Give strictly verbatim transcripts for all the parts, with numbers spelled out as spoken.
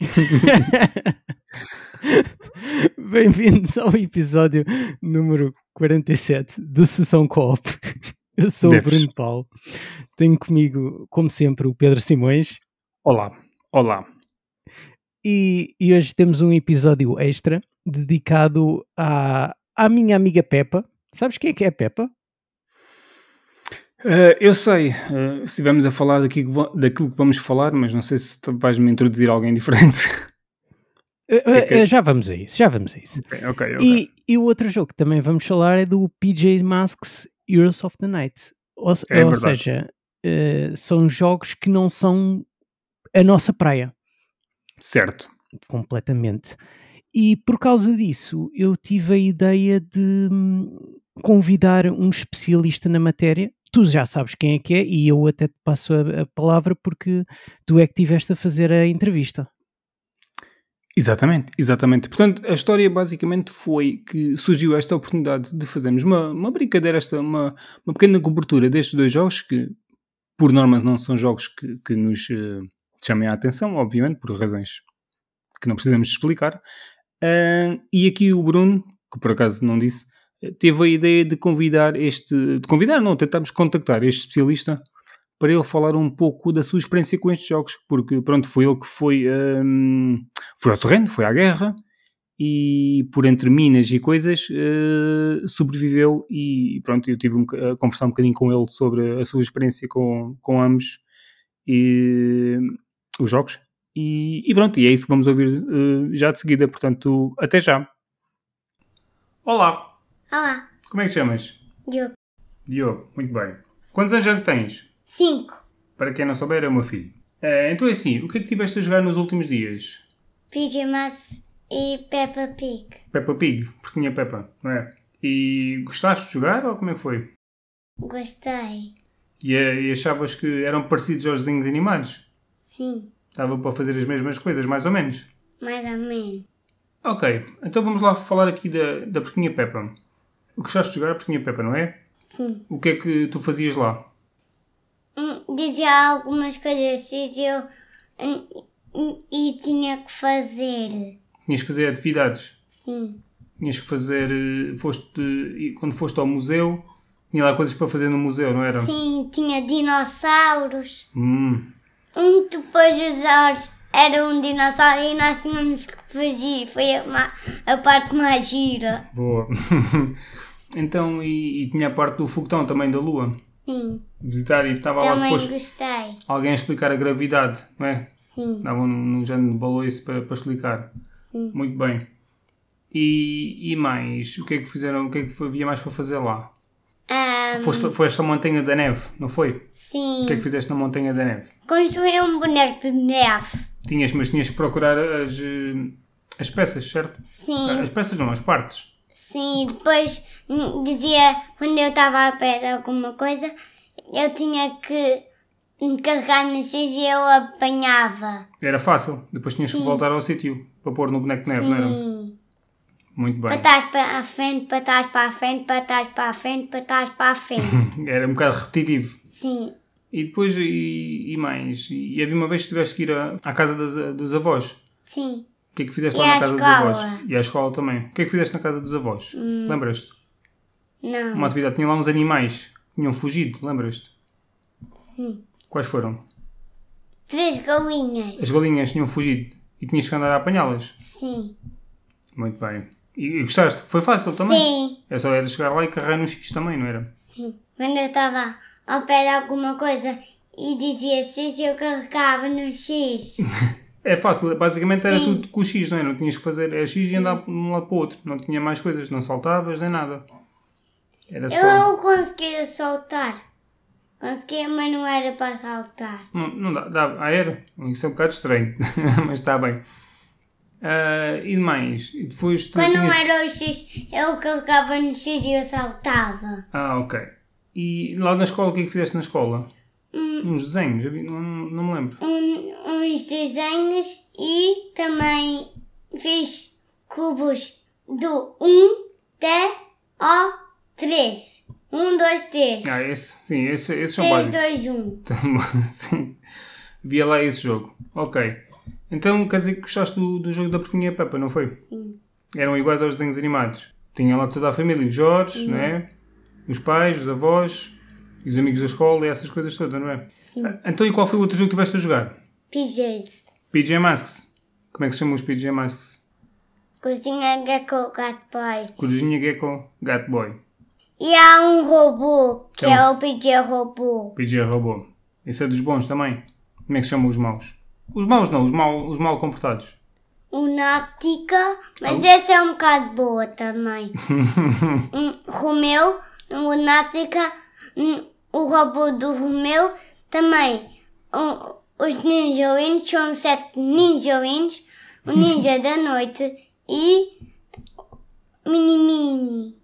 Bem-vindos ao episódio número quarenta e sete do Sessão Co-op. Eu sou Deves. o Bruno Paulo. Tenho comigo, como sempre, o Pedro Simões. Olá, olá. E, e hoje temos um episódio extra dedicado à, à minha amiga Peppa. Sabes quem é que é a Peppa? Uh, eu sei, uh, se estivermos a falar daqui, daquilo que vamos falar, mas não sei se tu vais-me introduzir alguém diferente. Uh, uh, que é que... Já vamos a isso, já vamos a isso. Ok, ok, ok. E, e o outro jogo que também vamos falar é do P J Masks Heroes of the Night. Ou, É ou verdade. seja, uh, são jogos que não são a nossa praia. Certo. Completamente. E por causa disso, eu tive a ideia de hum, convidar um especialista na matéria. Tu já sabes quem é que é e eu até te passo a, a palavra porque tu é que estiveste a fazer a entrevista. Exatamente, exatamente. Portanto, a história basicamente foi que surgiu esta oportunidade de fazermos uma, uma brincadeira, esta, uma, uma pequena cobertura destes dois jogos que, por norma, não são jogos que, que nos uh, chamem a atenção, obviamente, por razões que não precisamos explicar. Uh, e aqui o Bruno, que por acaso não disse, teve a ideia de convidar este... De convidar, não, tentámos contactar este especialista para ele falar um pouco da sua experiência com estes jogos, porque pronto, foi ele que foi, um, foi ao terreno, foi à guerra, e por entre minas e coisas uh, sobreviveu, e pronto, eu tive um, a conversar um bocadinho com ele sobre a sua experiência com, com ambos e, os jogos. E, e pronto, e é isso que vamos ouvir uh, já de seguida, portanto, até já. Olá! Olá, Como é que te chamas? Diogo. Diogo, muito bem. Quantos anos é que tens? Cinco. Para quem não souber, é o meu filho. Uh, então é assim, o que é que tiveste a jogar nos últimos dias? Pijamas e Peppa Pig. Peppa Pig, porque tinha Peppa, não é? E gostaste de jogar ou como é que foi? Gostei. E, e achavas que eram parecidos aos desenhos animados? Sim, Estava para fazer as mesmas coisas, mais ou menos? mais ou menos. Ok, então vamos lá falar aqui da, da Porquinha Peppa. O que gostaste de jogar a Porquinha Peppa, não é? Sim. O que é que tu fazias lá? Hum, Dizia algumas coisas e eu hum, hum, e tinha que fazer. Tinhas que fazer atividades? Sim. Tinhas que fazer... eh, Foste, e quando foste ao museu, tinha lá coisas para fazer no museu, não era? Sim, tinha dinossauros. Hum, Um depois os olhos era um dinossauro e nós tínhamos que fugir. Foi a, ma- a parte mais gira. boa. Então, e, e tinha a parte do foguetão também da Lua? Sim, Visitar e estava lá também depois gostei. alguém a explicar a gravidade, não é? Sim, Davam num, num género de baloiço para, para explicar. sim. Muito bem. E, e mais? O que é que fizeram? O que é que havia mais para fazer lá? Ahm, Foste, foi esta Montanha da Neve, não foi? sim. O que é que fizeste na Montanha da Neve? Construí um boneco de neve. Tinhas, mas tinhas que procurar as, eh, as peças, certo? Sim, As peças não, as partes. sim. Depois hum, dizia, quando eu estava a pé de alguma coisa, eu tinha que hum, carregar no X e eu apanhava. Era fácil. Depois tinhas que Sim. voltar ao sítio para pôr no boneco de neve, não era? Sim. Muito bem. Para trás para a frente, para trás para a frente, para trás para a frente, para trás para a frente. Era um bocado repetitivo. Sim, E depois, e, e mais? E havia uma vez que tiveste que ir à, à casa das, dos avós. sim. O que é que fizeste E lá na à casa escola. dos avós? E à escola também. O que é que fizeste na casa dos avós? Hum. Lembras-te? Não, Uma atividade. Tinha lá uns animais que tinham fugido. Lembras-te? sim. Quais foram? Três galinhas. As galinhas tinham fugido e tinhas que andar a apanhá-las. Sim. Muito bem. E, e gostaste? Foi fácil também? Sim. É só era chegar lá e carregar no X também, não era? Sim, quando eu estava ao pé de alguma coisa e dizia X, eu carregava no X. É fácil. Basicamente era Sim. tudo com o X, não é? Não tinhas que fazer é X e andar de um lado para o outro. Não tinha mais coisas. Não saltavas nem nada. Era só... Eu não conseguia soltar. Conseguia, mas não era para saltar. Não, não dá, dá. Ah, era? Isso é um bocado estranho. Mas está bem. Ah, e mais? E depois tu Quando não tinhas... era o X, eu carregava no X e eu saltava. Ah, ok. E lá na escola, o que é que fizeste na escola? Hum, Uns desenhos? Eu vi- Não, não, não me lembro. um, uns desenhos e também fiz cubos do um até ao três. um, dois, três. Ah, esse, sim, esse, esses são três, básicos. dois, um. Sim. Via lá esse jogo. Ok. Então quer dizer que gostaste do, do jogo da Porquinha Peppa, não foi? Sim. Eram iguais aos desenhos animados. Tinha lá toda a família, os Jorge, não é? Os pais, os avós, os amigos da escola e essas coisas todas, não é? Sim. Então e qual foi o outro jogo que tiveste a jogar? P Js. P J Masks. Como é que se chamam os P J Masks? Cozinha Gecko Gat Boy. Corujinha Gecko, Gat Boy. E há um robô, que Então. é o P J Robô. P J Robô. Esse é dos bons também. Como é que se chamam os maus? Os maus não, os mal, os mal comportados. O Náutica, mas Oh. esse é um bocado boa também. um, Romeu, o Náutica, um, o robô do Romeu, também. Um, os Ninjawins são sete Ninjawins, o Ninja da Noite e Mini Mini.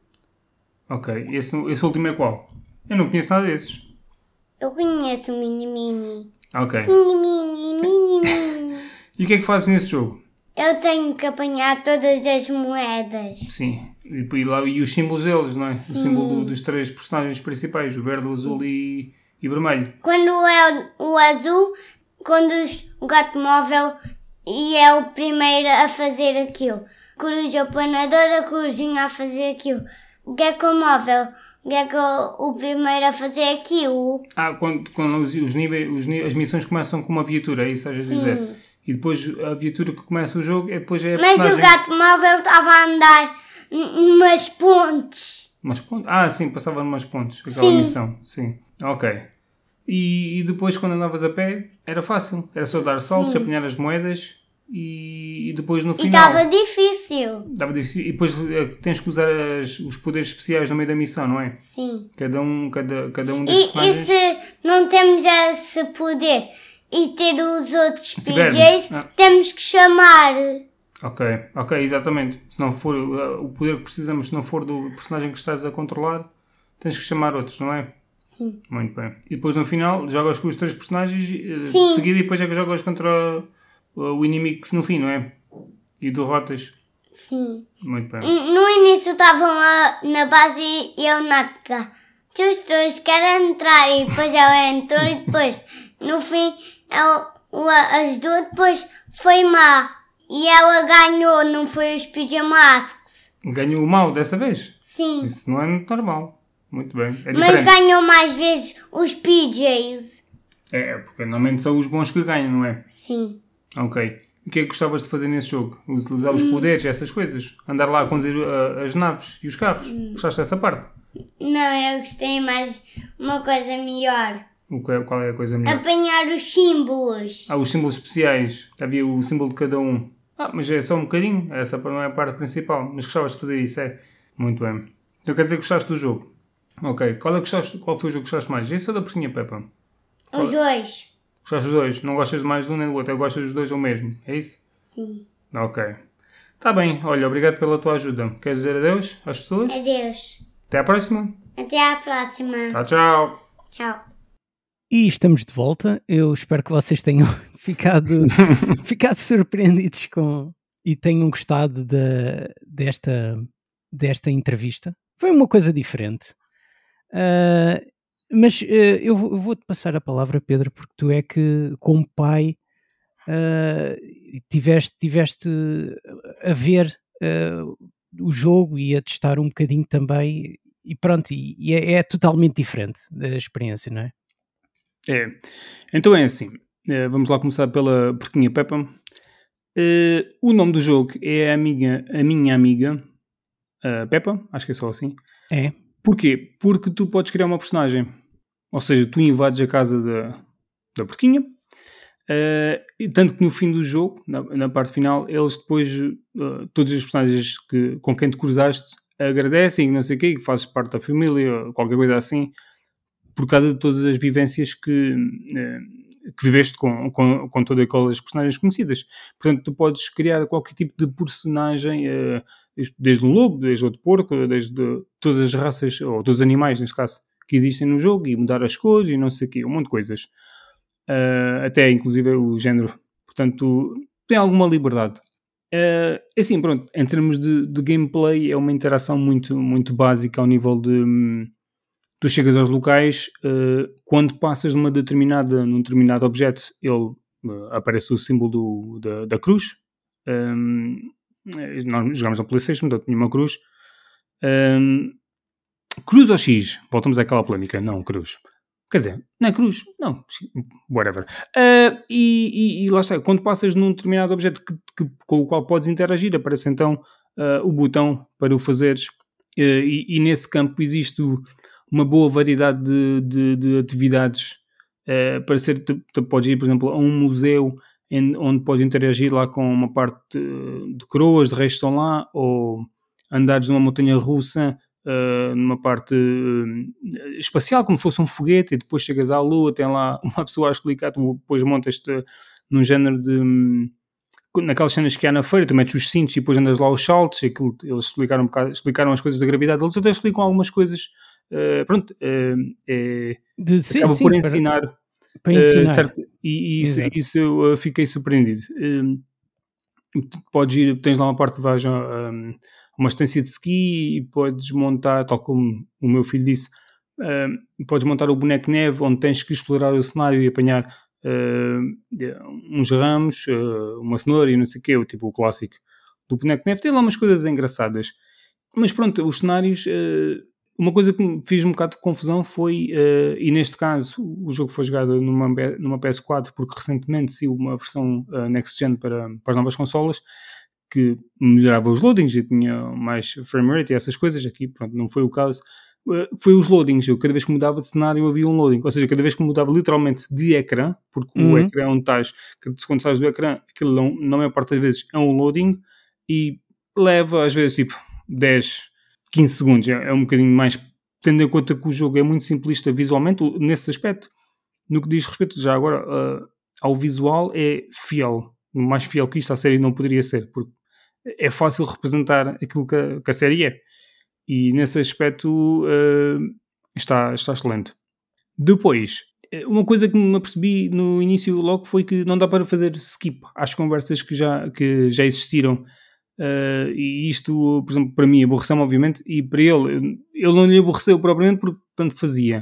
Ok, esse, esse último é qual? Eu não conheço nada desses. Eu conheço o Mini Mini. Ok. Mini Mini, Mini Mini. E o que é que fazes nesse jogo? Eu tenho que apanhar todas as moedas. Sim. E, e, lá, e os símbolos deles, não é? O símbolo do- dos três personagens principais, o verde, o azul e, e vermelho. Quando é o, o azul, conduz o gato móvel e é o primeiro a fazer aquilo. Coruja planadora, corujinha a fazer aquilo. Gecko móvel, gecko o primeiro a fazer aquilo. Ah, quando, quando os, os níveis, os ni- as missões começam com uma viatura, é isso que estás a dizer? E depois a viatura que começa o jogo é depois é a Mas o personagem... gato móvel estava a andar n- numas pontes. Umas pontes? Ah, sim, passava numas pontes, aquela Sim. missão. Sim, ok. E, e depois quando andavas a pé, era fácil. Era só dar saltos, apanhar as moedas e, e depois no E final... estava difícil. Dava difícil. E depois eh, tens que usar as- os poderes especiais no meio da missão, não é? Sim. Cada um, cada, cada um dos E, e personagens... se não temos esse poder e ter os outros P tivermos, Js, ah. temos que chamar. Ok, ok, exatamente. Se não for uh, o poder que precisamos, se não for do personagem que estás a controlar, tens que chamar outros, não é? Sim. Muito bem. E depois no final jogas com os três personagens uh, Sim. de seguida e depois é que jogas contra uh, o inimigo no fim, não é? E derrotas. Sim. Muito bem. No início estavam a- na base e eu Nática. Os dois querem entrar e depois ela entrou e depois no fim ela o ajudou, depois foi má. E ela ganhou, não foi os Pijamasks. Ganhou o mal dessa vez. Sim. Isso não é normal. Muito bem. É Mas diferente. ganhou mais vezes os P Js. É, porque normalmente são os bons que ganham, não é? Sim. Ok. O que é que gostavas de fazer nesse jogo? Utilizar Hum. os poderes, essas coisas? Andar lá a conduzir uh, as naves e os carros? Hum. Gostaste dessa parte? Não, eu gostei mais uma coisa melhor. O que é- qual é a coisa melhor? Apanhar os símbolos. Ah, os símbolos especiais. Havia o símbolo de cada um. Ah, mas é só um bocadinho. Essa não é a parte principal. Mas gostavas de fazer isso, é? Muito bem. Então quer dizer que gostaste do jogo? Ok. Qual, é que gostaste, qual foi o jogo que gostaste mais? Esse ou da Porquinha Peppa? Os dois. Gostaste dos dois? Não gostas de mais de um nem do outro? Eu gosto dos dois ao mesmo. É isso? Sim. Ok. Está bem. Olha, obrigado pela tua ajuda. Queres dizer adeus às pessoas? Adeus. Até à próxima. Até à próxima. Tchau, tchau. Tchau. E estamos de volta. Eu espero que vocês tenham ficado, ficado surpreendidos com e tenham gostado da- desta, desta entrevista. Foi uma coisa diferente. Ah, mas ah, eu, vou- eu vou-te passar a palavra, Pedro, porque tu é que, como pai, ah, tiveste, tiveste a ver ah, o jogo e a testar um bocadinho também. E pronto, e, e é, é totalmente diferente da experiência, não é? É. Então é assim. Eh, vamos lá começar pela Porquinha Peppa. Eh, o nome do jogo é a minha, a minha amiga a Peppa. Acho que é só assim. É. Porquê? Porque tu podes criar uma personagem. Ou seja, tu invades a casa da, da Porquinha. eh, e tanto que no fim do jogo, na, na parte final, eles depois, eh, todos os personagens que, com quem te cruzaste, agradecem e não sei o quê, que fazes parte da família, ou qualquer coisa assim, por causa de todas as vivências que, eh, que viveste com, com, com todas aquelas personagens conhecidas. Portanto, tu podes criar qualquer tipo de personagem, eh, desde um lobo, desde outro porco, desde todas as raças, ou todos os animais, neste caso, que existem no jogo, e mudar as cores e não sei o quê, um monte de coisas. Uh, até, inclusive, o género. Portanto, tem alguma liberdade. Uh, assim, pronto, em termos de, de gameplay, é uma interação muito, muito básica ao nível de... Hum, tu chegas aos locais, uh, quando passas numa determinada, num determinado objeto, ele uh, aparece o símbolo do, da, da cruz. Um, nós jogámos no PlayStation, então tinha uma cruz. Um, cruz ou X? Voltamos àquela polémica. Não, cruz. Quer dizer, não é cruz? Não, whatever. Uh, e, e, e lá está, quando passas num determinado objeto que, que, com o qual podes interagir, aparece então uh, o botão para o fazeres. Uh, e, e nesse campo existe uma boa variedade de, de, de atividades. Uh, para ser, tu, tu podes ir, por exemplo, a um museu em, onde podes interagir lá com uma parte de, de coroas, de reis que estão lá, ou andares numa montanha russa. Uh, numa parte uh, espacial, como se fosse um foguete, e depois chegas à Lua, tem lá uma pessoa a explicar, tu depois montas-te num género de... Um, naquelas cenas que há na feira, tu metes os cintos e depois andas lá aos saltos, e aquilo, eles explicaram, um bocado, explicaram as coisas da gravidade, eles até explicam algumas coisas, uh, pronto, uh, é, de, sim, acaba sim, por para, ensinar, para ensinar. Uh, certo, e, e isso, isso eu uh, fiquei surpreendido. Uh, podes ir, tens lá uma parte de vais a um, uma estância de ski e podes montar, tal como o meu filho disse, uh, podes montar o boneco de neve onde tens que explorar o cenário e apanhar uh, uns ramos, uh, uma cenoura e não sei o quê, tipo o clássico do boneco de neve. Tem lá umas coisas engraçadas, mas pronto, os cenários, uh, uma coisa que me fez um bocado de confusão foi, uh, e neste caso o jogo foi jogado numa, numa P S quatro porque recentemente saiu uma versão uh, Next Gen para, para as novas consolas que melhorava os loadings e tinha mais frame rate e essas coisas. Aqui, pronto, não foi o caso. Foi os loadings. Eu, cada vez que mudava de cenário havia um loading. Ou seja, cada vez que mudava literalmente de ecrã, porque uhum. o ecrã onde estás, que quando estás do ecrã, aquilo não, na maior parte das vezes é um loading e leva às vezes tipo dez, quinze segundos. É, é um bocadinho mais, tendo em conta que o jogo é muito simplista visualmente, nesse aspecto. No que diz respeito já agora uh, ao visual, é fiel. Mais fiel que isto a série não poderia ser, porque é fácil representar aquilo que a, que a série é. E nesse aspecto uh, está, está excelente. Depois, uma coisa que me apercebi no início logo foi que não dá para fazer skip às conversas que já, que já existiram. Uh, e isto, por exemplo, para mim aborreceu-me obviamente, e para ele, ele não lhe aborreceu propriamente porque tanto fazia.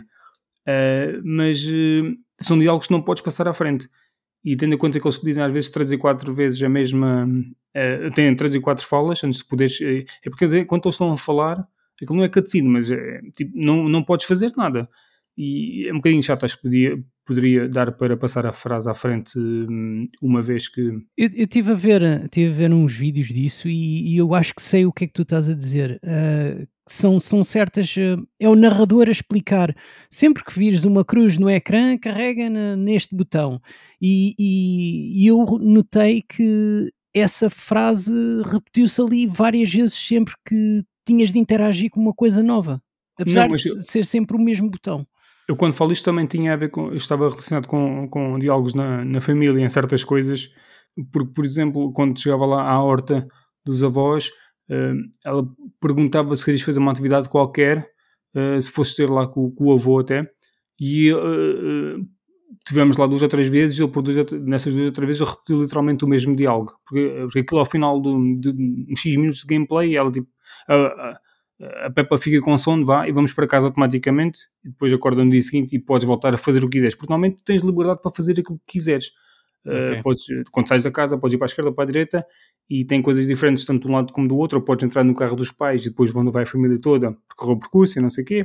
Uh, mas uh, são diálogos que não podes passar à frente. E tendo em conta que eles dizem às vezes três e quatro vezes a mesma... Uh, têm três e quatro falas antes de poderes... Uh, é porque quando eles estão a falar, aquilo não é cutscene, mas é, tipo, não, não podes fazer nada. E é um bocadinho chato, acho que podia, poderia dar para passar a frase à frente um, uma vez que... Eu estive a, ver, tive a ver uns vídeos disso e, e eu acho que sei o que é que tu estás a dizer. Uh, são, são certas... Uh, é o narrador a explicar. Sempre que vires uma cruz no ecrã, carrega na, neste botão. E, e, e eu notei que essa frase repetiu-se ali várias vezes sempre que tinhas de interagir com uma coisa nova. Apesar não, de eu... ser sempre o mesmo botão. Eu quando falo isto também tinha a ver com, estava relacionado com, com diálogos na, na família em certas coisas, porque por exemplo quando chegava lá à horta dos avós, uh, ela perguntava se querias fazer uma atividade qualquer, uh, se fosse ter lá com, com o avô até, e uh, uh, tivemos lá duas ou três vezes, ele por duas, nessas duas ou três vezes eu repeti literalmente o mesmo diálogo, porque, porque aquilo ao final de, de uns X minutos de gameplay, ela tipo... Uh, uh, a Peppa fica com sono, vá, e vamos para casa automaticamente, e depois acorda no dia seguinte e podes voltar a fazer o que quiseres, porque normalmente tens liberdade para fazer aquilo que quiseres. Okay. Uh, podes, quando sais da casa podes ir para a esquerda ou para a direita e tem coisas diferentes tanto de um lado como do outro, ou podes entrar no carro dos pais e depois vão vai a família toda percorrer o percurso e não sei o quê.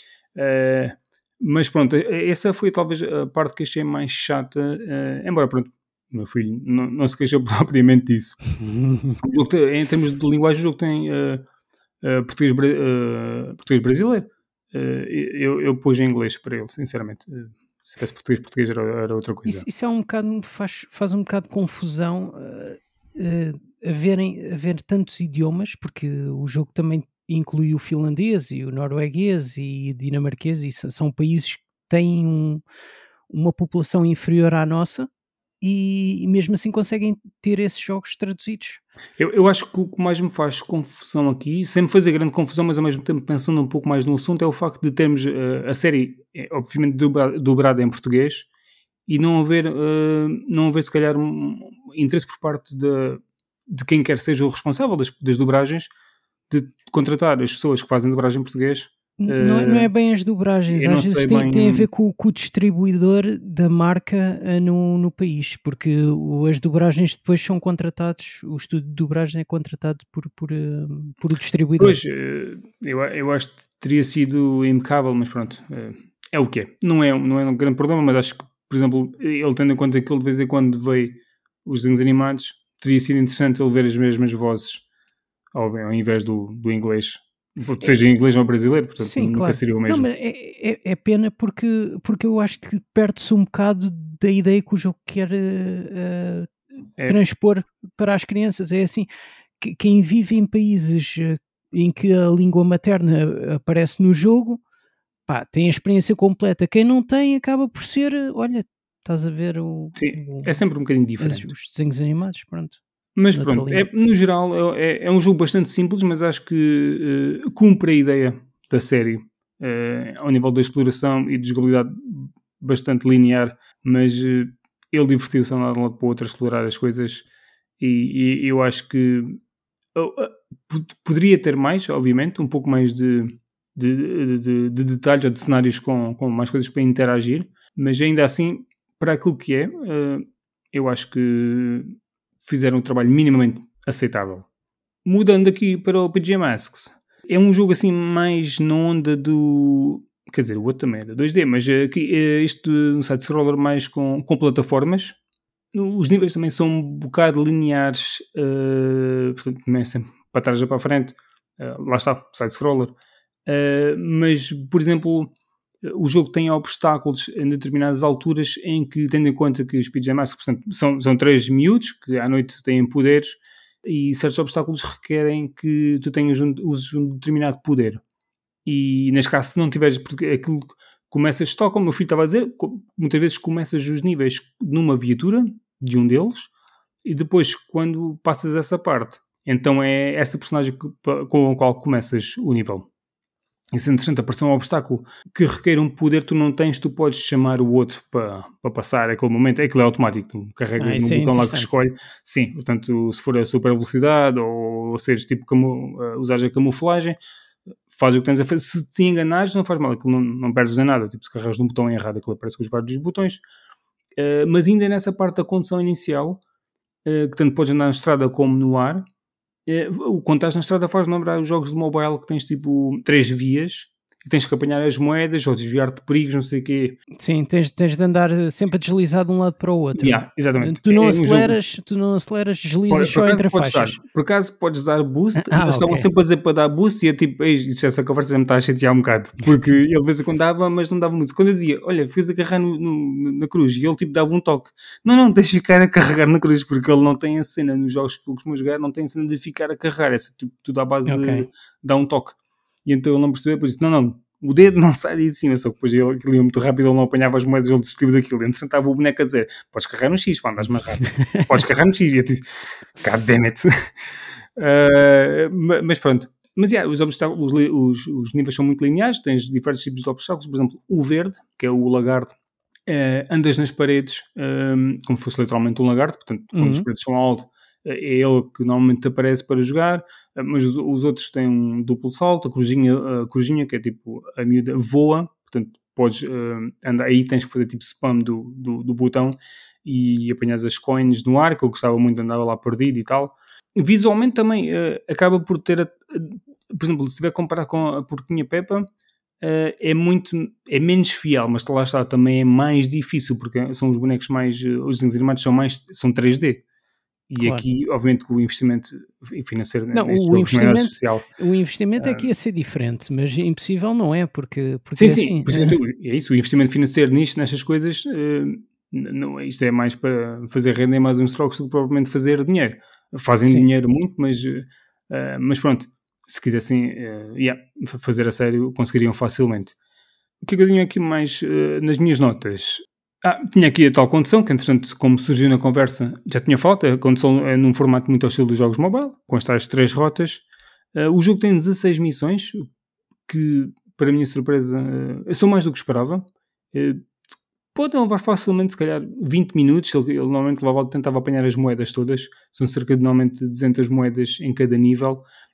Uh, mas pronto, essa foi talvez a parte que achei mais chata, uh, embora pronto, meu filho não, não se queixou propriamente disso. O jogo tem, em termos de linguagem, o jogo tem uh, Uh, português, uh, português brasileiro. Uh, eu, eu pus em inglês para ele, sinceramente. Uh, se fosse português, português era, era outra coisa. Isso, isso é um bocado, faz, faz um bocado de confusão uh, uh, haverem, haver tantos idiomas, porque o jogo também inclui o finlandês e o norueguês e o dinamarquês, e são, são países que têm um, uma população inferior à nossa. E, e mesmo assim conseguem ter esses jogos traduzidos. Eu, eu acho que o que mais me faz confusão aqui, sem me fazer grande confusão, mas ao mesmo tempo pensando um pouco mais no assunto, é o facto de termos uh, a série, obviamente, dobrada, dobrada em português e não haver, uh, não haver se calhar um interesse por parte de, de quem quer seja o responsável das, das dobragens de contratar as pessoas que fazem dobragem em português Não é, não é bem as dobragens, eu não às vezes sei tem, bem- tem a ver com, com o distribuidor da marca eh, no, no país, porque o- as dobragens depois são contratados, o estúdio de dobragem é contratado por, por, eh, por o distribuidor. Pois, eh, eu, eu acho que teria sido impecável, mas pronto, eh, é o que é. Não é, não é um grande problema, mas acho que, por exemplo, ele tendo em conta que ele de vez em quando vê os desenhos animados, teria sido interessante ele ver as mesmas vozes ao, ao invés do, do inglês. Seja em inglês ou brasileiro, portanto Sim, nunca claro. seria o Não, mesmo. mas é, é, é pena porque, porque eu acho que perde-se um bocado da ideia que o jogo quer eh, eh, É. transpor para as crianças. É assim, que- quem vive em países eh, em que a língua materna aparece no jogo, pá, tem a experiência completa. Quem não tem acaba por ser, eh, olha, estás a ver o, Sim, o- é sempre um bocadinho as- diferente. os desenhos animados, pronto. Mas noutra pronto, língua. é, no geral é, é um jogo bastante simples, mas acho que eh, cumpre a ideia da série eh, ao nível da exploração e de jogabilidade bastante linear, mas eh, ele divertiu-se a andar de um lado para o outro a explorar as coisas e, e eu acho que oh, ah, pod- poderia ter mais, obviamente, um pouco mais de, de, de- de- de detalhes ou de cenários com, com mais coisas para interagir, mas ainda assim, para aquilo que é, eh, eu acho que fizeram um trabalho minimamente aceitável. Mudando aqui para o P J Masks, é um jogo assim mais na onda do... Quer dizer, o outro também era dois D, mas aqui, eh, este um side-scroller mais com, com plataformas. Os níveis também são um bocado lineares, eh, portanto, não é sempre para trás ou para a frente. Eh, lá está, side-scroller. Eh, mas, por exemplo, o jogo tem obstáculos em determinadas alturas em que, tendo em conta que os P J Masks, portanto, são, são três miúdos que à noite têm poderes e certos obstáculos requerem que tu tenhas um, uses um determinado poder. E neste caso, se não tiveres, porque aquilo começas, tal como o meu filho estava a dizer, muitas vezes começas os níveis numa viatura de um deles e depois, quando passas essa parte, então é essa personagem que, com a qual começas o nível. Isso é interessante, aparecer um obstáculo que requer um poder que tu não tens, tu podes chamar o outro para, para passar aquele momento, aquilo é automático, tu carregas Ah, no isso é botão lá que interessante. escolhe, sim, portanto, se for a super velocidade ou seres tipo, camu, uh, usares a camuflagem, faz o que tens a fazer, se te enganares não faz mal, aquilo não, não perdes em nada, tipo, se carregas num botão errado, aquilo aparece com os vários botões, uh, mas ainda nessa parte da condução inicial, uh, que tanto podes andar na estrada como no ar, uh, quando estás na estrada faz lembrar os jogos de mobile que tens tipo três vias, e tens que apanhar as moedas ou desviar-te de perigos, não sei o quê. Sim, tens, tens de andar sempre a deslizar de um lado para o outro. Yeah, exatamente. Tu não É um jogo- aceleras, tu não aceleras, deslizas Por, por só acaso entre podes dar, faixas. por acaso podes dar boost Ah, e eles estavam ok. sempre a dizer para dar boost e é tipo, ei, isto, essa conversa já me está a chatear um bocado, porque ele de vez em quando dava, mas não dava muito. Quando eu dizia, olha, fiz a carregar no, no- na cruz e ele tipo dava um toque, não, não, deixa ficar a carregar na cruz, porque ele não tem a cena nos jogos que eu costumo jogar, não tem a cena de ficar a carregar, é tipo, tudo à base Ok. de dar um toque. E então ele não percebeu, depois disse, não, não, o dedo não sai de cima, só que depois ele, aquilo ia muito rápido, ele não apanhava as moedas, ele desistiu daquilo. Entretanto estava o boneco a dizer, podes carregar no X para andares mais rápido, podes carregar no X, e eu tipo, God damn it. Uh, ma- mas pronto, mas yeah, os, obstáculos, os, li- os, os níveis são muito lineares, tens diferentes tipos de obstáculos, por exemplo, o verde, que é o lagarto, uh, andas nas paredes um, como se fosse literalmente um lagarto, portanto, quando Uhum. as paredes são altas, uh, é ele que normalmente aparece para jogar, uh, mas os, os outros têm um duplo salto, a corujinha, a corujinha que é tipo, a miúda voa, portanto, podes uh, andar, aí tens que fazer tipo spam do, do, do botão e apanhas as coins no ar, que eu gostava muito de andar lá perdido e tal. Visualmente também uh, acaba por ter, a, a, por exemplo, se tiver a comparar com a Porquinha Peppa, uh, é muito, é menos fiel, mas lá está, também é mais difícil, porque são os bonecos mais, uh, os desenhos animados são mais, são três D. E Claro. aqui, obviamente, que o investimento financeiro Não, neste o jogo não é nada investimento, especial. o investimento é que ia ser diferente, mas impossível não é, porque, porque Sim, é sim, assim. por isso, então, é isso, o investimento financeiro nisto, nestas coisas, uh, não, isto é mais para fazer render mais uns trocos do que propriamente fazer dinheiro. Fazem Sim. dinheiro muito, mas, uh, mas pronto, se quisessem uh, yeah, fazer a sério, conseguiriam facilmente. O que é que eu tenho aqui mais uh, nas minhas notas? Ah, tinha aqui a tal condução, que entretanto, como surgiu na conversa, já tinha falta. A condução é num formato muito ao estilo dos jogos mobile, com as tais três rotas. Uh, o jogo tem dezasseis missões, que, para a minha surpresa, uh, são mais do que esperava. Uh, podem levar facilmente, se calhar, vinte minutos. Ele, ele normalmente levava, tentava apanhar as moedas todas. São cerca de, normalmente, duzentas moedas em cada nível.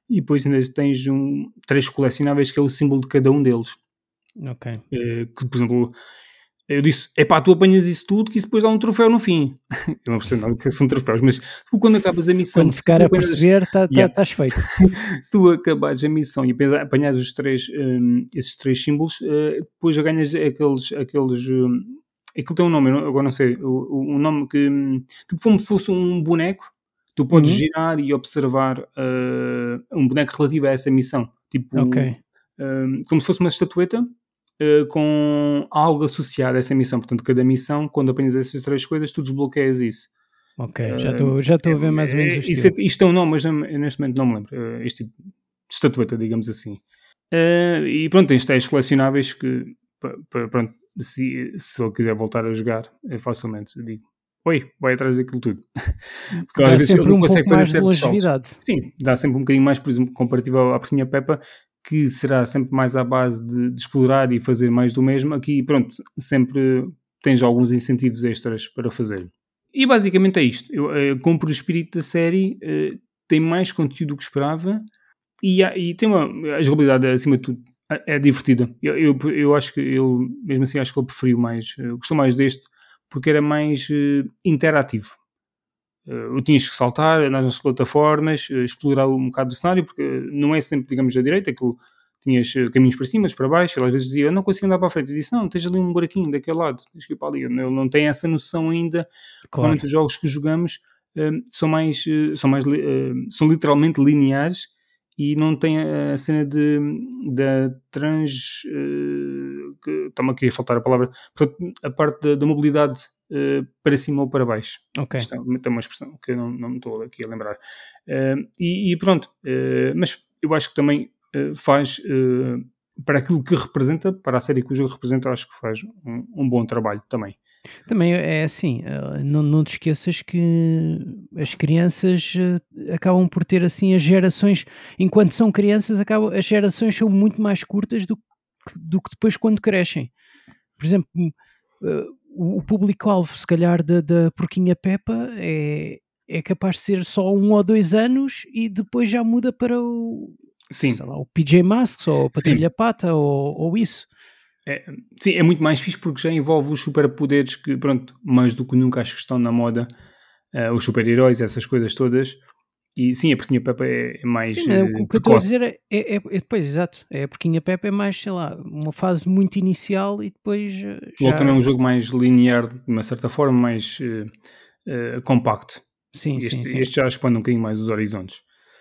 e depois ainda tens um, três colecionáveis que é o símbolo de cada um deles. Ok. Uh, que, por exemplo, eu disse, epá, tu apanhas isso tudo que isso depois dá um troféu no fim. Eu não percebo nada que são troféus, mas tu quando acabas a missão... Quando se ficar a perceber, estás tá, yeah. tá feito. Se tu acabares a missão e apanhas os três, um, esses três símbolos, uh, depois já ganhas aqueles... aqueles um, aquilo tem um nome, agora não sei, o, o nome que... Tipo como se fosse um boneco, tu podes uhum. girar e observar uh, um boneco relativo a essa missão. Tipo, okay. um, como se fosse uma estatueta, Uh, com algo associado a essa missão. Portanto, cada missão, quando apanhas essas três coisas, tu desbloqueias isso. Ok, uh, já estou já estou a ver mais ou menos o isso, estilo. Isto é um nome, mas neste momento não me lembro. Uh, este tipo de estatueta, digamos assim. Uh, e pronto, tens tais colecionáveis que, p- p- pronto, se, se ele quiser voltar a jogar, é facilmente digo, oi, vai atrás daquilo tudo. Porque dá às vezes ele não um consegue fazer certos longevidade. Saltos. Sim, dá sempre um bocadinho mais, por exemplo, comparativo à Pequena Peppa, que será sempre mais à base de, de explorar e fazer mais do mesmo. Aqui, pronto, sempre tens alguns incentivos extras para fazer. E basicamente é isto. Eu, eu compro o espírito da série, uh, tem mais conteúdo do que esperava e, e tem uma... A jogabilidade, acima de tudo, é divertida. Eu, eu, eu acho que ele, mesmo assim, acho que ele preferiu mais... Uh, gostou mais deste porque era mais uh, interativo. Uh, tinhas que saltar, andar nas plataformas, uh, explorar um bocado do cenário, porque não é sempre, digamos, da direita, aquilo tinhas uh, caminhos para cima, para baixo. Ele às vezes dizia, eu não consigo andar para a frente. Eu disse, não, tens ali um buraquinho daquele lado, tens que ir para ali. Ele não tem essa noção ainda. Claro. Normalmente os jogos que jogamos uh, são mais, uh, são, mais uh, são literalmente lineares e não tem a cena de, da trans... Uh, que, está-me aqui a faltar a palavra. Portanto, a parte da, da mobilidade Uh, para cima ou para baixo. Okay. Isto é uma expressão que eu não, não me estou aqui a lembrar. Uh, e, e pronto, uh, mas eu acho que também uh, faz, uh, para aquilo que representa, para a série que o jogo representa, acho que faz um, um bom trabalho também. Também é assim, uh, não, não te esqueças que as crianças uh, acabam por ter assim as gerações, enquanto são crianças, acabam, as gerações são muito mais curtas do, do que depois quando crescem. Por exemplo, uh, o público-alvo, se calhar, da, da Porquinha Peppa é, é capaz de ser só um ou dois anos e depois já muda para o, sim. Sei lá, o P J Masks ou a Patrulha Pata ou, ou isso. É, sim, é muito mais fixe porque já envolve os superpoderes que, pronto, mais do que nunca acho que estão na moda, uh, os super-heróis, essas coisas todas. E sim, a Porquinha Peppa é, é mais sim, uh, o que precoce. eu estou a dizer é, é, é, depois, exato, é a Porquinha Peppa é mais, sei lá, uma fase muito inicial e depois uh, já... Ou também é um jogo mais linear, de uma certa forma, mais uh, uh, compacto. Sim, este, sim, sim. Este já expande um bocadinho mais os horizontes.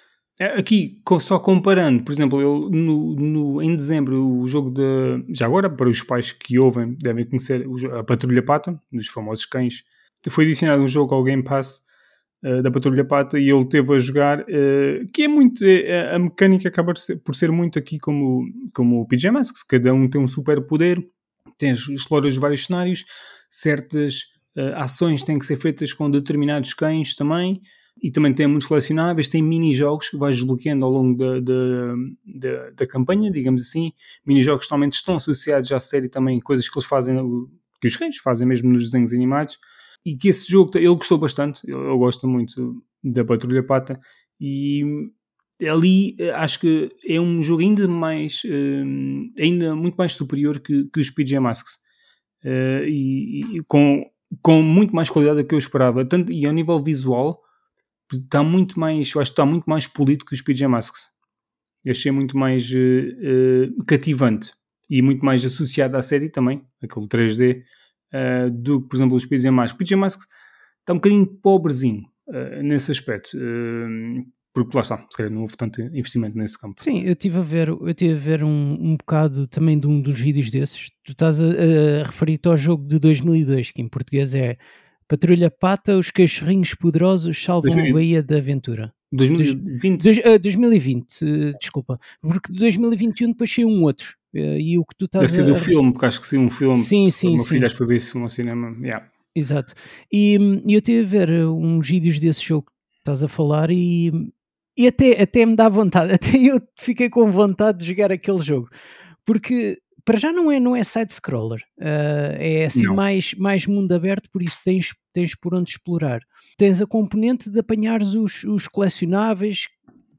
Aqui, só comparando, por exemplo, eu, no, no, em dezembro, o jogo de... Já agora, para os pais que ouvem, devem conhecer a Patrulha Pata, dos famosos cães. Foi adicionado um jogo ao Game Pass uh, da Patrulha Pata e ele teve a jogar, uh, que é muito... Uh, a mecânica acaba ser, por ser muito aqui como, como o P J Masks, cada um tem um super poder, tens, exploras vários cenários, certas uh, ações têm que ser feitas com determinados cães também, e também tem muitos colecionáveis, tem mini-jogos que vais desbloqueando ao longo da, da, da, da campanha, digamos assim. Mini-jogos que normalmente estão associados à série também, coisas que eles fazem, que os cães fazem mesmo nos desenhos animados, e que esse jogo, ele gostou bastante, eu, eu gosto muito da Patrulha Pata, e ali acho que é um jogo ainda mais, uh, ainda muito mais superior que, que os P J Masks, uh, e, e com, com muito mais qualidade do que eu esperava, tanto, e ao nível visual, está muito mais, eu acho que está muito mais polido que os P J Masks. Eu achei muito mais uh, uh, cativante e muito mais associado à série também, aquele três D, uh, do que, por exemplo, os P J Masks. O P J Masks está um bocadinho pobrezinho uh, nesse aspecto, uh, porque lá está, se calhar não houve tanto investimento nesse campo. Sim, eu estive a ver, eu estive a ver um, um bocado também de um dos vídeos desses. Tu estás a, a referir-te ao jogo de dois mil e dois, que em português é Patrulha Pata, os cachorrinhos poderosos salvam a Baía da Aventura. dois mil e vinte? Dois, uh, dois mil e vinte, uh, desculpa. Porque de dois mil e vinte e um depois saiu um outro. Uh, e o que tu estás Deve ser a... do filme, porque acho que sim, um filme. Sim, sim, o meu sim. filho acho que foi ver esse filme ao cinema. Yeah. Exato. E, e eu tive a ver uns vídeos desse jogo que estás a falar e, e até, até me dá vontade. Até eu fiquei com vontade de jogar aquele jogo. Porque... para já não é, não é side-scroller, uh, é assim mais, mais mundo aberto, por isso tens, tens por onde explorar. Tens a componente de apanhares os, os colecionáveis,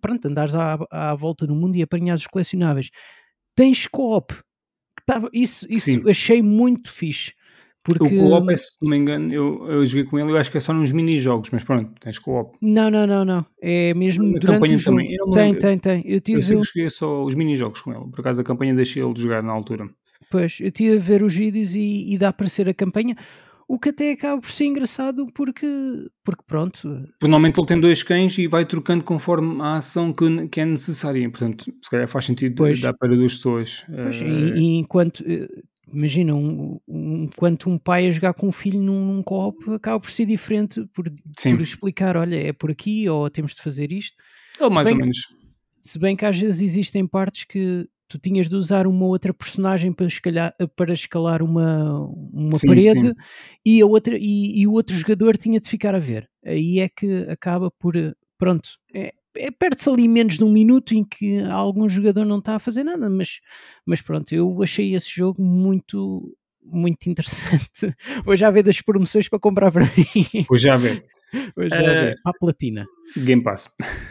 pronto, andares à, à volta no mundo e apanhares os colecionáveis. Tens co-op. Que tava, isso isso Sim. achei muito fixe. Porque... O co-op, é, se não me engano, eu, eu joguei com ele, eu acho que é só nos mini-jogos, mas pronto, tens co-op. Não, não, não, não. É mesmo Na durante campanha o jogo. também. Eu não Tem, lembro. tem, tem. Eu Eu tive sei o- que joguei só os mini-jogos com ele. Por acaso a campanha deixei ele de jogar na altura. Pois, eu tive a ver os vídeos e, e dá para ser a campanha, o que até acaba por ser engraçado porque, porque pronto, Porque normalmente ele tem dois cães e vai trocando conforme a ação que, que é necessária. Portanto, se calhar faz sentido Pois. dar para duas pessoas. pois, Eh, e, e enquanto, eh, imagina, um, um, enquanto um pai a jogar com um filho num, num co-op acaba por ser diferente, por, Sim. por explicar, olha, é por aqui ou temos de fazer isto. Ele Se mais bem ou que- menos. Se bem que às vezes existem partes que tu tinhas de usar uma outra personagem para escalar, para escalar uma, uma Sim, parede sim. E, a outra, e, e o outro jogador tinha de ficar a ver. Aí é que acaba por, eh, pronto, é, é, perde-se ali menos de um minuto em que algum jogador não está a fazer nada, mas, mas pronto, eu achei esse jogo muito, muito interessante. Vou já ver das promoções para comprar para mim. Vou já ver. Vou já Eh, ver, para a platina. Game Pass.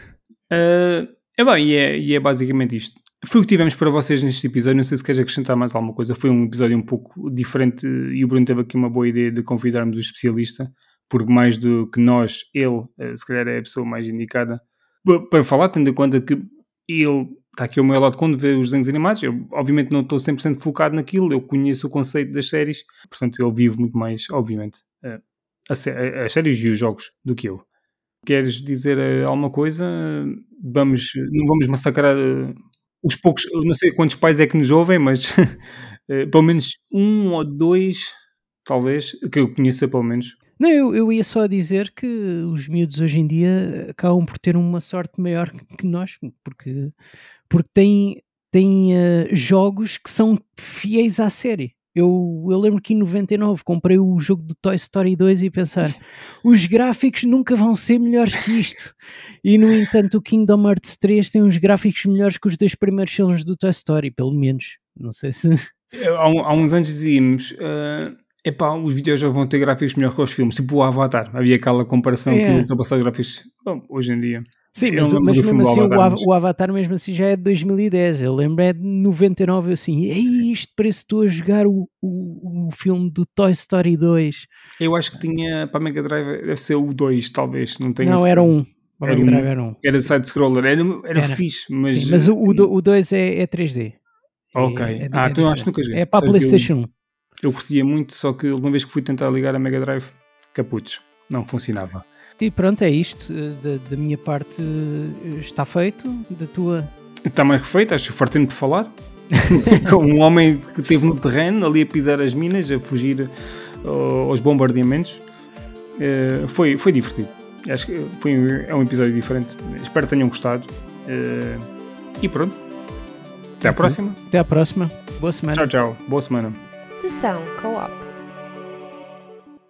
Eh, é bem, e é, e é basicamente isto. Foi o que tivemos para vocês neste episódio. Não sei se queres acrescentar mais alguma coisa. Foi um episódio um pouco diferente e o Bruno teve aqui uma boa ideia de convidarmos o especialista, porque mais do que nós, ele, eh, se calhar é a pessoa mais indicada pa- para falar, tendo em conta que ele está aqui ao meu lado quando vê os desenhos animados. Eu, obviamente, não estou cem por cento focado naquilo. Eu conheço o conceito das séries, portanto, ele vive muito mais, obviamente, eh, a sé- as séries e os jogos do que eu. Queres dizer eh, alguma coisa? Vamos, não vamos massacrar eh, os poucos, eu não sei quantos pais é que nos ouvem, mas eh, pelo menos um ou dois, talvez, que eu conheça pelo menos. Não, eu, eu ia só dizer que os miúdos hoje em dia acabam por ter uma sorte maior que nós, porque, porque têm, têm eh, jogos que são fiéis à série. Eu, eu lembro que em noventa e nove comprei o jogo do Toy Story dois e pensar, os gráficos nunca vão ser melhores que isto. E no entanto o Kingdom Hearts três tem uns gráficos melhores que os dois primeiros filmes do Toy Story, pelo menos. Não sei se... Há, um- há uns anos dizíamos, eh, epá, os videojogos vão ter gráficos melhores que os filmes, tipo o Avatar. Havia aquela comparação É. que ultrapassava os gráficos. Bom, hoje em dia. Sim, Eu mas, não lembro mas do mesmo filme do assim o, Avatar, Av- mas- o Avatar mesmo assim já é de dois mil e dez, eu lembro é de noventa e nove, assim, ei, isto parece que estou a jogar o, o, o filme do Toy Story dois. Eu acho que tinha para a Mega Drive, deve ser o dois, talvez. Não, tenho Não, certeza. era um, para Era Mega um. Drive era um. Era side-scroller, era, era, Era. fixe, mas. Sim, mas o, o, eh, do- o dois é, é três D. É- Ok. é- Ah, é então acho que diferente. nunca joguei. É para a Sabes que eu- PlayStation um. Eu curtia muito, só que uma vez que fui tentar ligar a Mega Drive, caputos, não funcionava. E pronto, é isto. eh, Da, da minha parte eh, está feito, da tua... Está mais que feito, acho que fartei-me de falar. Com um homem que esteve no terreno, ali a pisar as minas, a fugir uh, aos bombardeamentos. Uh, foi, foi divertido. Acho que foi, é um episódio diferente. Espero que tenham gostado. Uh, e pronto. Até à Ok. próxima. Até à próxima. Boa semana. Tchau, tchau. Boa semana. Sessão Co-op.